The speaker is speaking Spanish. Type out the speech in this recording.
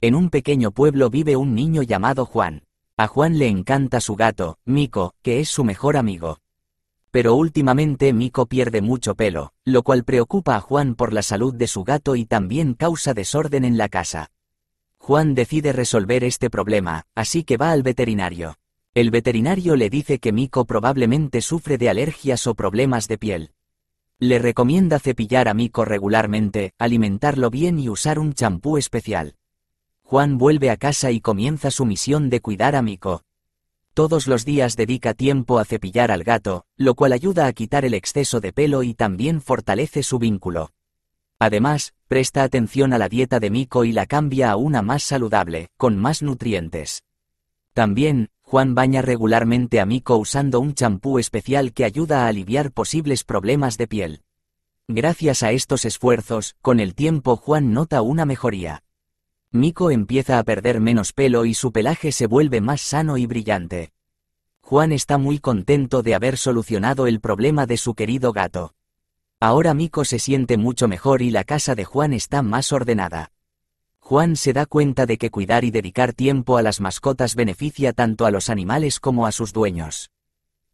En un pequeño pueblo vive un niño llamado Juan. A Juan le encanta su gato, Mico, que es su mejor amigo. Pero últimamente Mico pierde mucho pelo, lo cual preocupa a Juan por la salud de su gato y también causa desorden en la casa. Juan decide resolver este problema, así que va al veterinario. El veterinario le dice que Mico probablemente sufre de alergias o problemas de piel. Le recomienda cepillar a Mico regularmente, alimentarlo bien y usar un champú especial. Juan vuelve a casa y comienza su misión de cuidar a Mico. Todos los días dedica tiempo a cepillar al gato, lo cual ayuda a quitar el exceso de pelo y también fortalece su vínculo. Además, presta atención a la dieta de Mico y la cambia a una más saludable, con más nutrientes. También, Juan baña regularmente a Mico usando un champú especial que ayuda a aliviar posibles problemas de piel. Gracias a estos esfuerzos, con el tiempo Juan nota una mejoría. Mico empieza a perder menos pelo y su pelaje se vuelve más sano y brillante. Juan está muy contento de haber solucionado el problema de su querido gato. Ahora Mico se siente mucho mejor y la casa de Juan está más ordenada. Juan se da cuenta de que cuidar y dedicar tiempo a las mascotas beneficia tanto a los animales como a sus dueños.